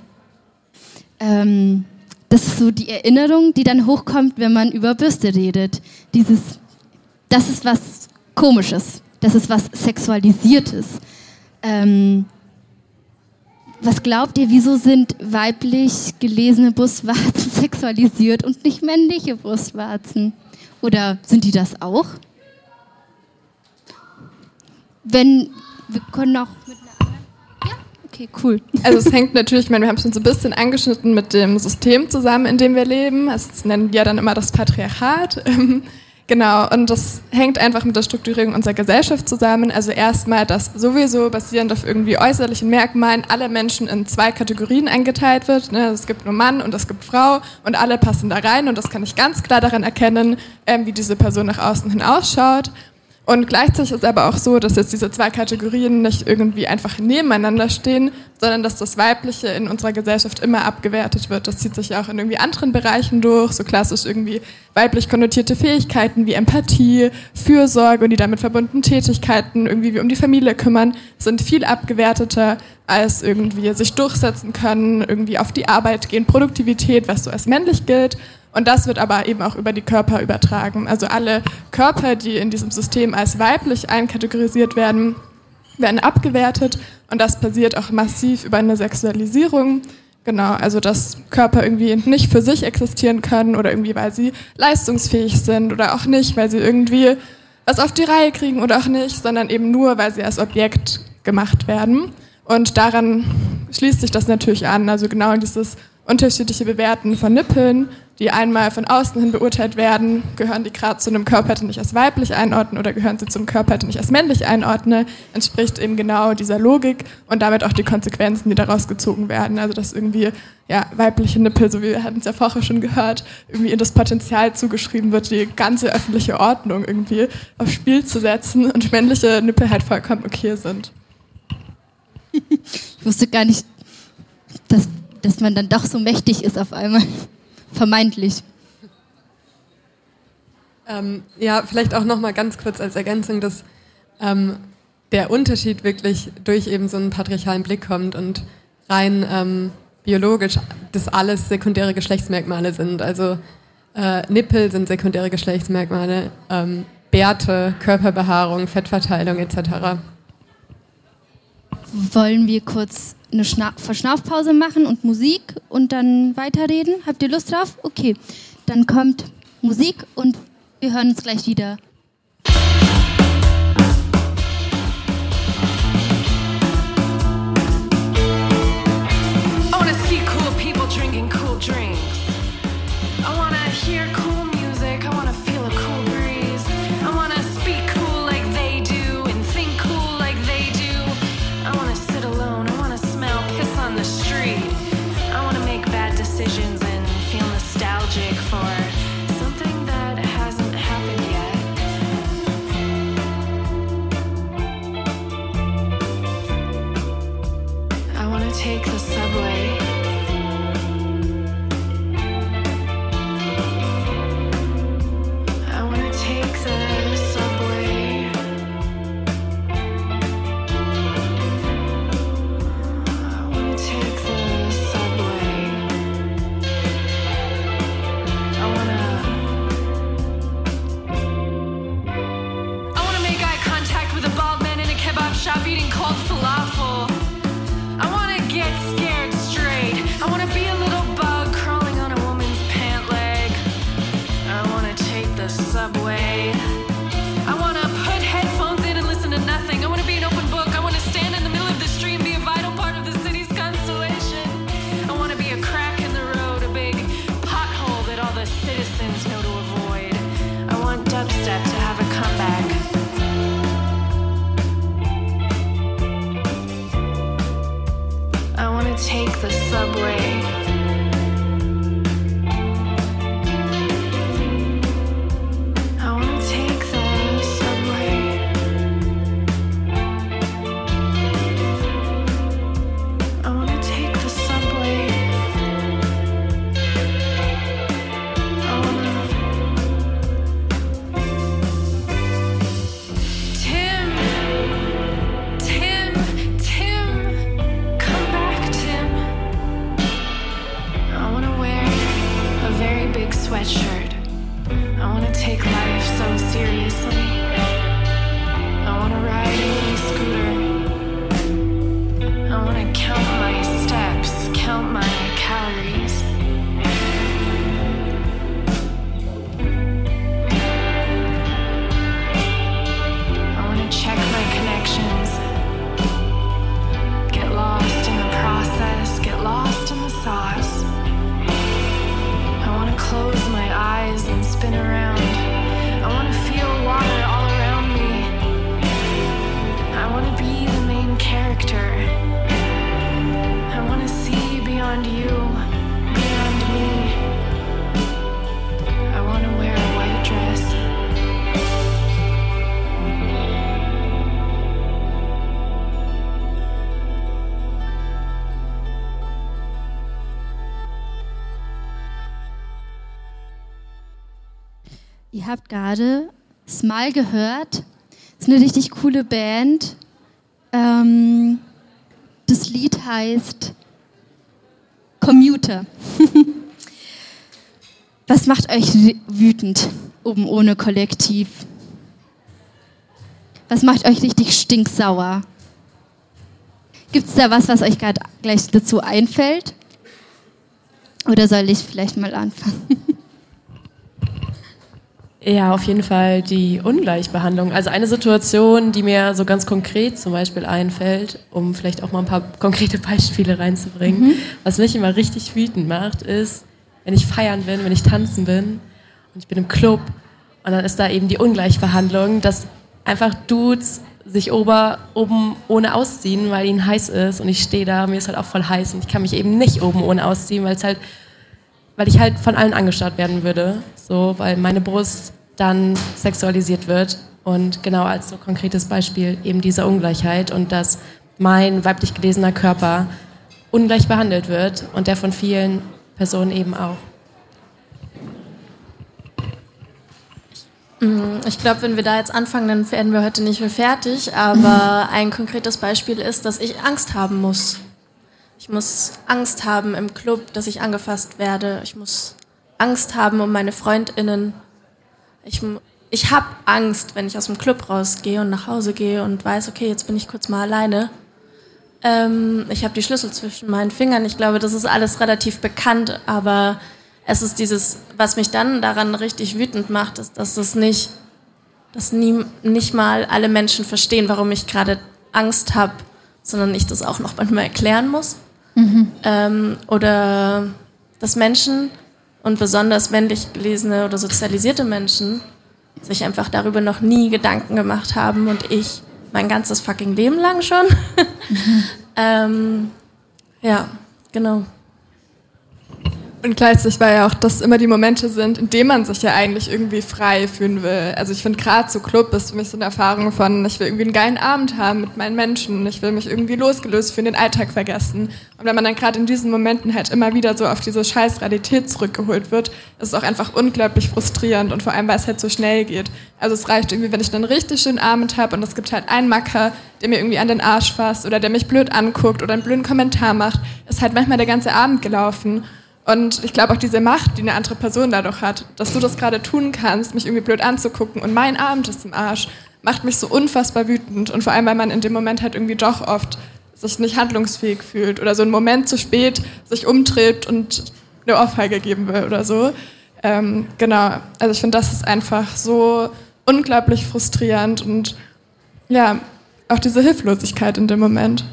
Das ist so die Erinnerung, die dann hochkommt, wenn man über Brüste redet. Das ist was Komisches, das ist was Sexualisiertes. Was glaubt ihr, wieso sind weiblich gelesene Brustwarzen sexualisiert und nicht männliche Brustwarzen? Oder sind die das auch? Wir können auch mit einer anderen... Ja, okay, cool. Also es hängt natürlich, ich meine, wir haben es schon so ein bisschen angeschnitten mit dem System zusammen, in dem wir leben. Das nennen wir dann immer das Patriarchat. Genau, und das hängt einfach mit der Strukturierung unserer Gesellschaft zusammen. Also erstmal, dass sowieso basierend auf irgendwie äußerlichen Merkmalen alle Menschen in 2 Kategorien eingeteilt wird. Ne? Es gibt nur Mann und es gibt Frau und alle passen da rein und das kann ich ganz klar daran erkennen, wie diese Person nach außen hin ausschaut. Und gleichzeitig ist aber auch so, dass jetzt diese 2 Kategorien nicht irgendwie einfach nebeneinander stehen, sondern dass das Weibliche in unserer Gesellschaft immer abgewertet wird. Das zieht sich ja auch in irgendwie anderen Bereichen durch, so klassisch irgendwie weiblich konnotierte Fähigkeiten wie Empathie, Fürsorge und die damit verbundenen Tätigkeiten, irgendwie wie um die Familie kümmern, sind viel abgewerteter als irgendwie sich durchsetzen können, irgendwie auf die Arbeit gehen, Produktivität, was so als männlich gilt. Und das wird aber eben auch über die Körper übertragen. Also alle Körper, die in diesem System als weiblich einkategorisiert werden, werden abgewertet. Und das passiert auch massiv über eine Sexualisierung. Genau, also dass Körper irgendwie nicht für sich existieren können oder irgendwie, weil sie leistungsfähig sind oder auch nicht, weil sie irgendwie was auf die Reihe kriegen oder auch nicht, sondern eben nur, weil sie als Objekt gemacht werden. Und daran schließt sich das natürlich an. Also genau dieses unterschiedliche Bewerten von Nippeln, die einmal von außen hin beurteilt werden, gehören die gerade zu einem Körper, den ich als weiblich einordne oder gehören sie zum Körper, den ich als männlich einordne, entspricht eben genau dieser Logik und damit auch die Konsequenzen, die daraus gezogen werden. Also dass irgendwie weibliche Nippel, so wie wir hatten es ja vorher schon gehört, irgendwie in das Potenzial zugeschrieben wird, die ganze öffentliche Ordnung irgendwie aufs Spiel zu setzen und männliche Nippel halt vollkommen okay sind. Ich wusste gar nicht, dass man dann doch so mächtig ist auf einmal. Vermeintlich. Vielleicht auch noch mal ganz kurz als Ergänzung, dass der Unterschied wirklich durch eben so einen patriarchalen Blick kommt und rein biologisch das alles sekundäre Geschlechtsmerkmale sind. Also Nippel sind sekundäre Geschlechtsmerkmale, Bärte, Körperbehaarung, Fettverteilung etc. Wollen wir kurz eine Verschnaufpause machen und Musik und dann weiterreden? Habt ihr Lust drauf? Okay, dann kommt Musik und wir hören uns gleich wieder. I wanna see cool people drinking cool drinks. I wanna hear cool music. I wanna feel a cool breeze. I wanna speak cool like they do and think cool like they do. I wanna sit alone. I wanna smell piss on the street. I wanna make bad decisions and feel nostalgic for something that hasn't happened yet. I wanna take the subway. I wanna take the subway. I wanna take the subway. I wanna make eye contact with a bald man in a kebab shop eating cold falafel. I wanna get scared straight. I wanna be a little bug crawling on a woman's pant leg. I wanna take the subway. I wanna put headphones in and listen to nothing. I wanna be an open book. I wanna stand in the middle of the street and be a vital part of the city's constellation. I wanna be a crack in the road, a big pothole that all the citizens know to avoid. I want dubstep to have a comeback. I wanna take the subway. I wanna take the subway. so seriously. I wanna ride a mini scooter. I wanna count my steps, count my calories. I wanna check my connections. Get lost in the process, get lost in the sauce. I wanna close my eyes and spin around. I wanna feel water all around me. I wanna be the main character. I wanna see beyond you, beyond me. I wanna wear a white dress. Ihr habt gerade Smile gehört. Ist eine richtig coole Band. Das Lied heißt Commuter. Was macht euch wütend oben ohne Kollektiv? Was macht euch richtig stinksauer? Gibt es da was euch gerade gleich dazu einfällt? Oder soll ich vielleicht mal anfangen? Ja, auf jeden Fall die Ungleichbehandlung. Also eine Situation, die mir so ganz konkret zum Beispiel einfällt, um vielleicht auch mal ein paar konkrete Beispiele reinzubringen, was mich immer richtig wütend macht, ist, wenn ich feiern bin, wenn ich tanzen bin und ich bin im Club und dann ist da eben die Ungleichbehandlung, dass einfach Dudes sich oben ohne ausziehen, weil ihnen heiß ist und ich stehe da, mir ist halt auch voll heiß und ich kann mich eben nicht oben ohne ausziehen, weil ich halt von allen angestarrt werden würde, so, weil meine Brust dann sexualisiert wird und genau als so konkretes Beispiel eben diese Ungleichheit und dass mein weiblich gelesener Körper ungleich behandelt wird und der von vielen Personen eben auch. Ich glaube, wenn wir da jetzt anfangen, dann werden wir heute nicht mehr fertig, aber ein konkretes Beispiel ist, dass ich Angst haben muss. Ich muss Angst haben im Club, dass ich angefasst werde. Ich muss Angst haben um meine FreundInnen. Ich habe Angst, wenn ich aus dem Club rausgehe und nach Hause gehe und weiß, okay, jetzt bin ich kurz mal alleine. Ich habe die Schlüssel zwischen meinen Fingern. Ich glaube, das ist alles relativ bekannt, aber es ist dieses, was mich dann daran richtig wütend macht, ist, dass nicht mal alle Menschen verstehen, warum ich gerade Angst habe, sondern ich das auch noch manchmal erklären muss. Oder dass Menschen und besonders männlich gelesene oder sozialisierte Menschen sich einfach darüber noch nie Gedanken gemacht haben und ich mein ganzes fucking Leben lang schon. Ja, genau. Und gleichzeitig war ja auch, dass immer die Momente sind, in denen man sich ja eigentlich irgendwie frei fühlen will. Also ich finde gerade so Club ist für mich so eine Erfahrung von, ich will irgendwie einen geilen Abend haben mit meinen Menschen, ich will mich irgendwie losgelöst für den Alltag vergessen. Und wenn man dann gerade in diesen Momenten halt immer wieder so auf diese scheiß Realität zurückgeholt wird, ist es auch einfach unglaublich frustrierend und vor allem, weil es halt so schnell geht. Also es reicht irgendwie, wenn ich einen richtig schönen Abend habe und es gibt halt einen Macker, der mir irgendwie an den Arsch fasst oder der mich blöd anguckt oder einen blöden Kommentar macht, ist halt manchmal der ganze Abend gelaufen. Und ich glaube auch diese Macht, die eine andere Person dadurch hat, dass du das gerade tun kannst, mich irgendwie blöd anzugucken und mein Abend ist im Arsch, macht mich so unfassbar wütend. Und vor allem, weil man in dem Moment halt irgendwie doch oft sich nicht handlungsfähig fühlt oder so einen Moment zu spät sich umdreht und eine Ohrfeige geben will oder so. Genau, also ich finde, das ist einfach so unglaublich frustrierend und ja, auch diese Hilflosigkeit in dem Moment.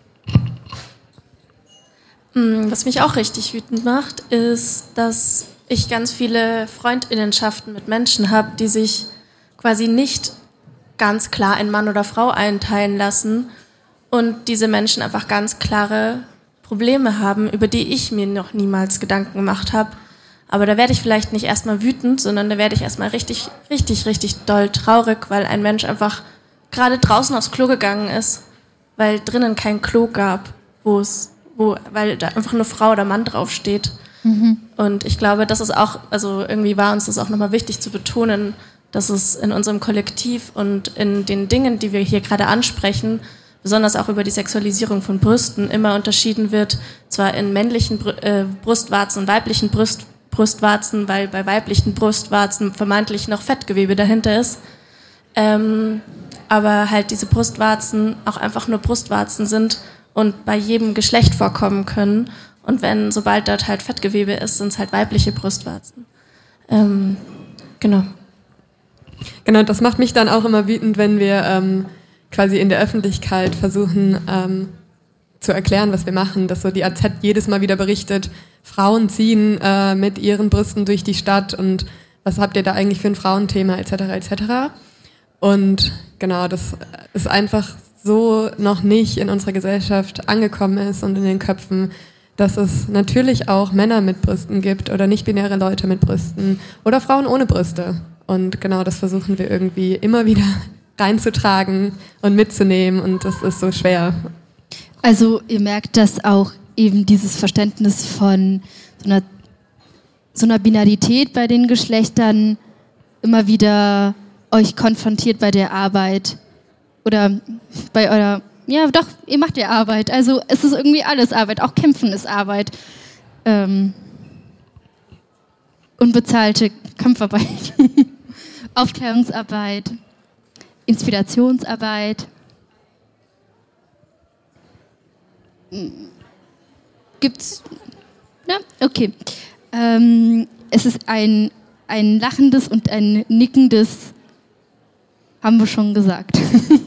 Was mich auch richtig wütend macht, ist, dass ich ganz viele Freundinnenschaften mit Menschen habe, die sich quasi nicht ganz klar in Mann oder Frau einteilen lassen und diese Menschen einfach ganz klare Probleme haben, über die ich mir noch niemals Gedanken gemacht habe. Aber da werde ich vielleicht nicht erstmal wütend, sondern da werde ich erstmal richtig doll traurig, weil ein Mensch einfach gerade draußen aufs Klo gegangen ist, weil drinnen kein Klo gab, weil da einfach eine Frau oder Mann draufsteht. Und ich glaube, das ist auch, also irgendwie war uns das auch nochmal wichtig zu betonen, dass es in unserem Kollektiv und in den Dingen, die wir hier gerade ansprechen, besonders auch über die Sexualisierung von Brüsten, immer unterschieden wird, zwar in männlichen Brustwarzen und weiblichen Brustwarzen, weil bei weiblichen Brustwarzen vermeintlich noch Fettgewebe dahinter ist. Aber halt diese Brustwarzen auch einfach nur Brustwarzen sind und bei jedem Geschlecht vorkommen können. Und sobald dort halt Fettgewebe ist, sind es halt weibliche Brustwarzen. Genau. Genau, das macht mich dann auch immer wütend, wenn wir quasi in der Öffentlichkeit versuchen zu erklären, was wir machen, dass so die AZ jedes Mal wieder berichtet, Frauen ziehen mit ihren Brüsten durch die Stadt und was habt ihr da eigentlich für ein Frauenthema etc. etc. Und genau, das ist einfach so noch nicht in unserer Gesellschaft angekommen ist und in den Köpfen, dass es natürlich auch Männer mit Brüsten gibt oder nicht-binäre Leute mit Brüsten oder Frauen ohne Brüste. Und genau das versuchen wir irgendwie immer wieder reinzutragen und mitzunehmen und das ist so schwer. Also ihr merkt, dass auch eben dieses Verständnis von so einer Binarität bei den Geschlechtern immer wieder euch konfrontiert bei der Arbeit oder bei eurer, ja doch, ihr macht ja Arbeit, also es ist irgendwie alles Arbeit, auch Kämpfen ist Arbeit. Unbezahlte Kampfarbeit, Aufklärungsarbeit, Inspirationsarbeit. Gibt's? Ja, okay. Es ist ein lachendes und ein nickendes, haben wir schon gesagt.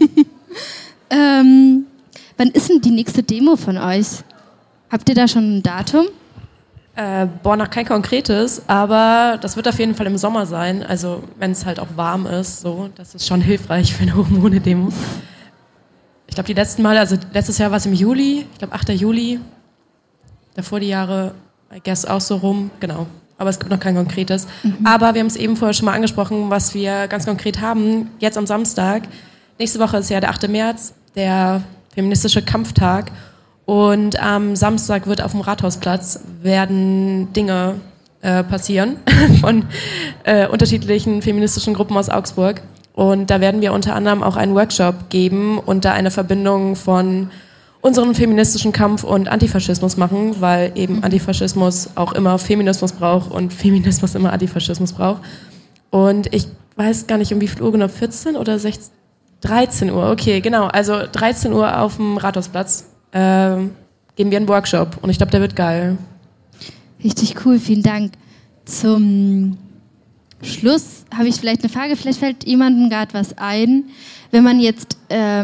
Wann ist denn die nächste Demo von euch? Habt ihr da schon ein Datum? Noch kein konkretes, aber das wird auf jeden Fall im Sommer sein, also wenn es halt auch warm ist, so, das ist schon hilfreich für eine Hormone-Demo. Ich glaube, die letzten Mal, also letztes Jahr war es im Juli, ich glaube 8. Juli, davor die Jahre, I guess auch so rum, genau. Aber es gibt noch kein konkretes. Aber wir haben es eben vorher schon mal angesprochen, was wir ganz konkret haben, jetzt am Samstag. Nächste Woche ist ja der 8. März, der feministische Kampftag. Und am Samstag wird auf dem Rathausplatz werden Dinge passieren von unterschiedlichen feministischen Gruppen aus Augsburg. Und da werden wir unter anderem auch einen Workshop geben und da eine Verbindung von unseren feministischen Kampf und Antifaschismus machen, weil eben Antifaschismus auch immer Feminismus braucht und Feminismus immer Antifaschismus braucht. Und ich weiß gar nicht, um wie viel Uhr genau, 14 oder 16? 13 Uhr, okay, genau. Also 13 Uhr auf dem Rathausplatz geben wir einen Workshop und ich glaube, der wird geil. Richtig cool, vielen Dank. Zum Schluss habe ich vielleicht eine Frage, vielleicht fällt jemandem gerade was ein. Wenn man jetzt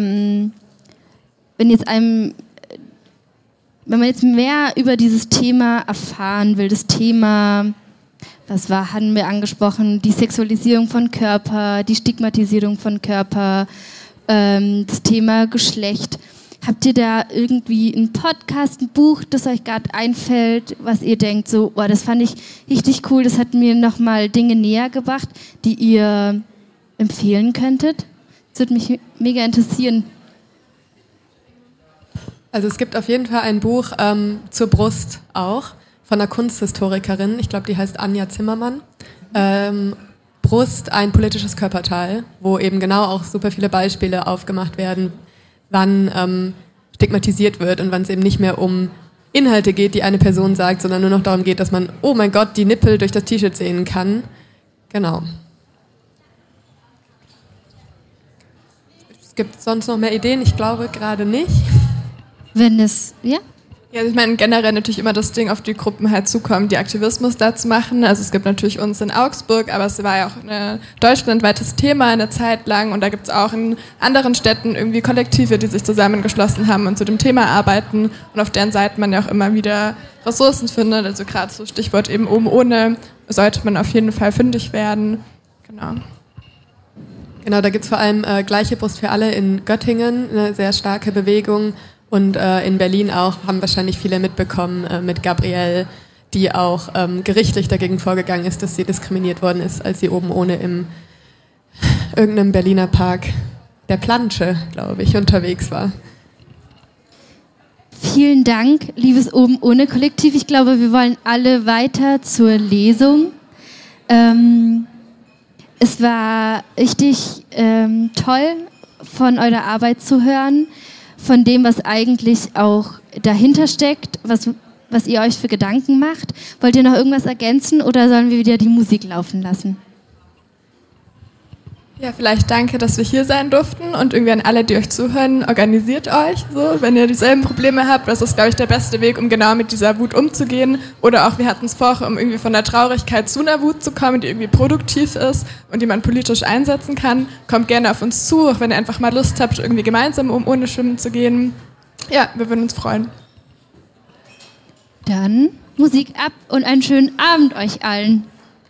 wenn man jetzt mehr über dieses Thema erfahren will, das Thema, hatten wir angesprochen, die Sexualisierung von Körper, die Stigmatisierung von Körper, das Thema Geschlecht. Habt ihr da irgendwie einen Podcast, ein Buch, das euch gerade einfällt, was ihr denkt, so, oh, das fand ich richtig cool, das hat mir nochmal Dinge näher gebracht, die ihr empfehlen könntet? Das würde mich mega interessieren. Also es gibt auf jeden Fall ein Buch zur Brust auch, von einer Kunsthistorikerin, ich glaube, die heißt Anja Zimmermann. Brust, ein politisches Körperteil, wo eben genau auch super viele Beispiele aufgemacht werden, wann stigmatisiert wird und wann es eben nicht mehr um Inhalte geht, die eine Person sagt, sondern nur noch darum geht, dass man, oh mein Gott, die Nippel durch das T-Shirt sehen kann. Genau. Es gibt sonst noch mehr Ideen? Ich glaube gerade nicht. Wenn es, ja? Ja, also ich meine, generell natürlich immer das Ding, auf die Gruppen halt zukommen, die Aktivismus da zu machen. Also es gibt natürlich uns in Augsburg, aber es war ja auch ein deutschlandweites Thema eine Zeit lang und da gibt es auch in anderen Städten irgendwie Kollektive, die sich zusammengeschlossen haben und zu dem Thema arbeiten und auf deren Seiten man ja auch immer wieder Ressourcen findet. Also gerade so Stichwort eben oben ohne sollte man auf jeden Fall fündig werden. Genau. Genau, da gibt es vor allem Gleiche Brust für alle in Göttingen, eine sehr starke Bewegung. Und in Berlin auch, haben wahrscheinlich viele mitbekommen, mit Gabrielle, die auch gerichtlich dagegen vorgegangen ist, dass sie diskriminiert worden ist, als sie oben ohne im irgendeinem Berliner Park, der Plansche, glaube ich, unterwegs war. Vielen Dank, liebes Oben ohne Kollektiv. Ich glaube, wir wollen alle weiter zur Lesung. Es war richtig toll, von eurer Arbeit zu hören, von dem, was eigentlich auch dahinter steckt, was was ihr euch für Gedanken macht. Wollt ihr noch irgendwas ergänzen oder sollen wir wieder die Musik laufen lassen? Ja, vielleicht danke, dass wir hier sein durften und irgendwie an alle, die euch zuhören, organisiert euch so, wenn ihr dieselben Probleme habt. Das ist, glaube ich, der beste Weg, um genau mit dieser Wut umzugehen. Oder auch, wir hatten es vorher, um irgendwie von der Traurigkeit zu einer Wut zu kommen, die irgendwie produktiv ist und die man politisch einsetzen kann. Kommt gerne auf uns zu, auch wenn ihr einfach mal Lust habt, irgendwie gemeinsam ohne Schwimmen zu gehen. Ja, wir würden uns freuen. Dann Musik ab und einen schönen Abend euch allen.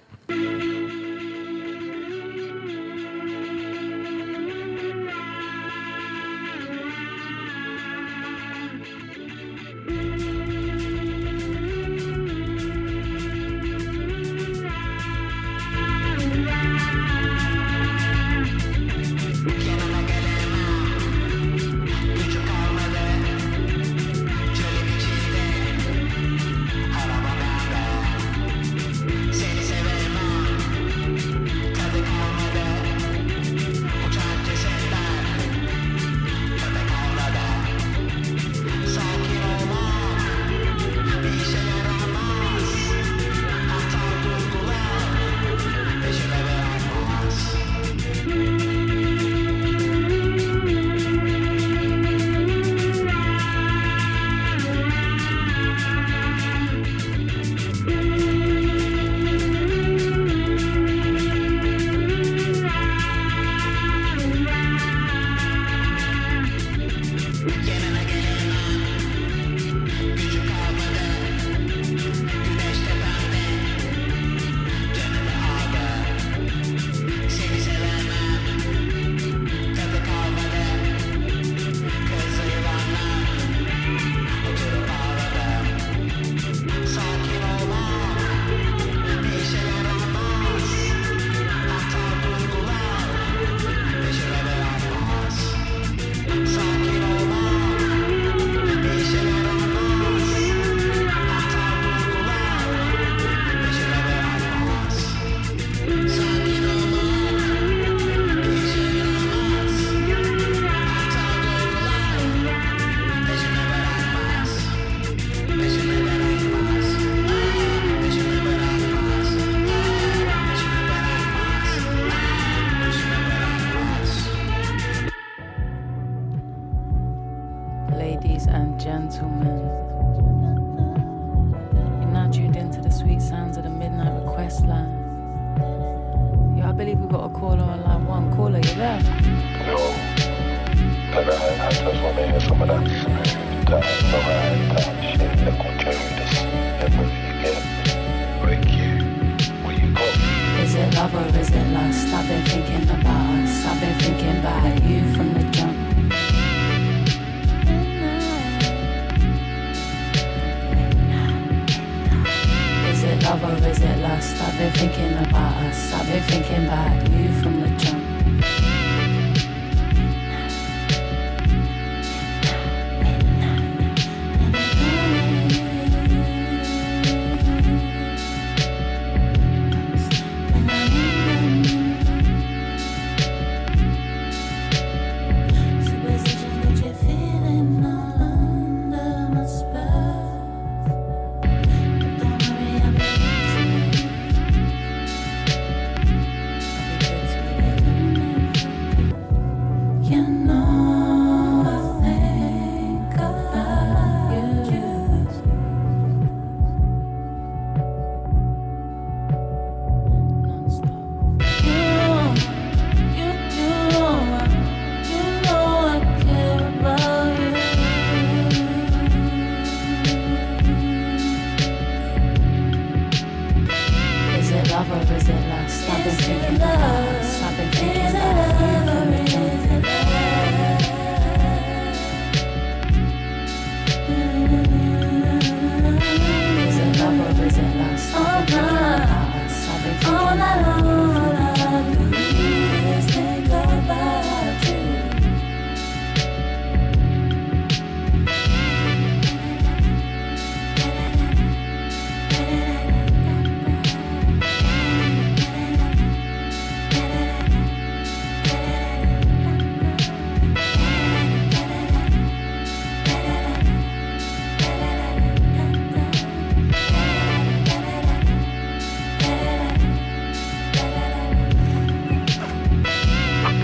Ladies and gentlemen, you're now tuned into the sweet sounds of the Midnight Request line. Yeah, I believe we've got a caller on line one. Caller, you there? Yo, never had to want to hear some of that smooth time shit that gon' carry this every weekend. Break you, what you got? Is it love or is it lust? I've been thinking about us. I've been thinking about you from the jump. Is it love or is it lust? I've been thinking about us. I've been thinking about you from the jump.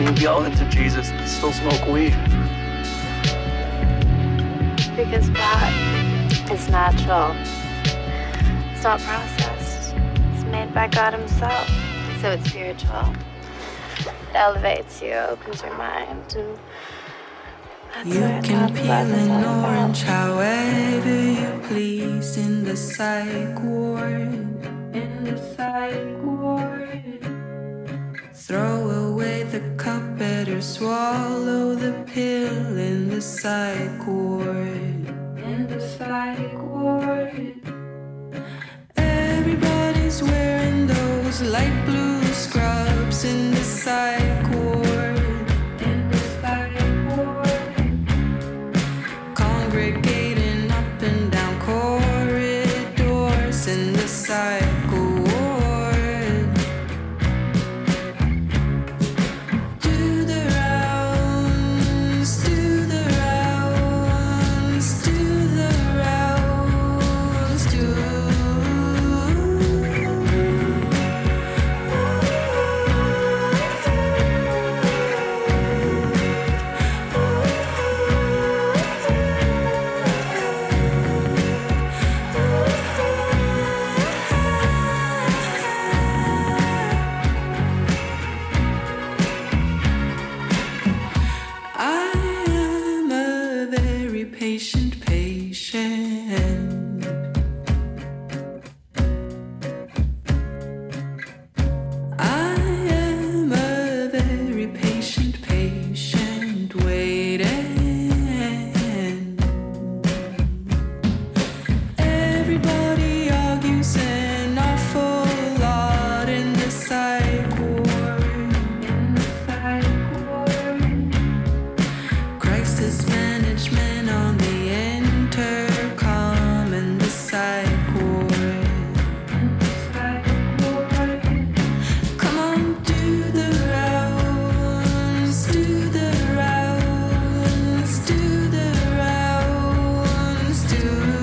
would be all into Jesus and still smoke weed? Because God is natural. It's not processed. It's made by God himself. So it's spiritual. It elevates you, opens your mind, and that's You what can God's peel love is an all orange about. however you please in the psych ward. In the psych ward. Throw away the cup, better swallow the pill in the psych ward. In the psych ward. Everybody's wearing those light blue scrubs in the psych ward. In the psych ward. Congregating up and down corridors in the psych ward. Do the rounds, do the rounds, do the rounds, do. I am a very patient patient. I am a very patient patient waiting. Everybody argues an awful lot in the psych ward. In the psych ward. Crisis management on the intercom in the psych ward. Come on, do the rounds, do the rounds, do the rounds, do.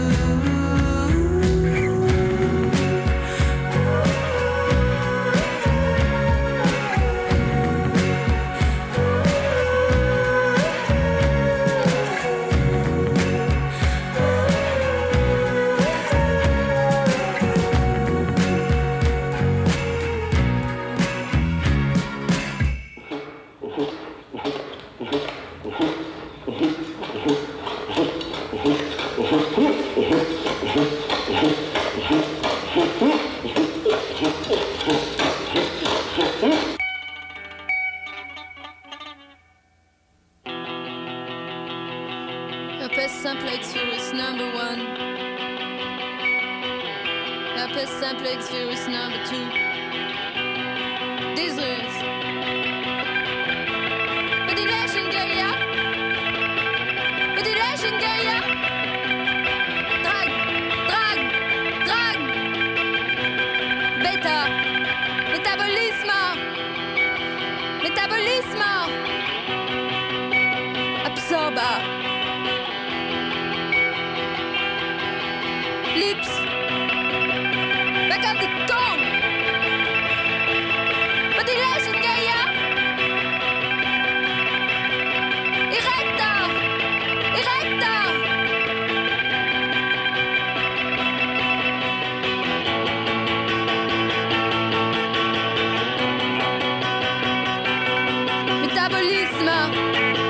Herpes simplex virus number 1. Herpes simplex virus number 2. Disease. Population guerilla. Population guerilla. Drag. Drag. Drag. Beta. Métabolisme. Métabolisme. Absorba. Lips. Back of the tongue. Modulation Gaia. Erecta. Erecta. Métabolisme.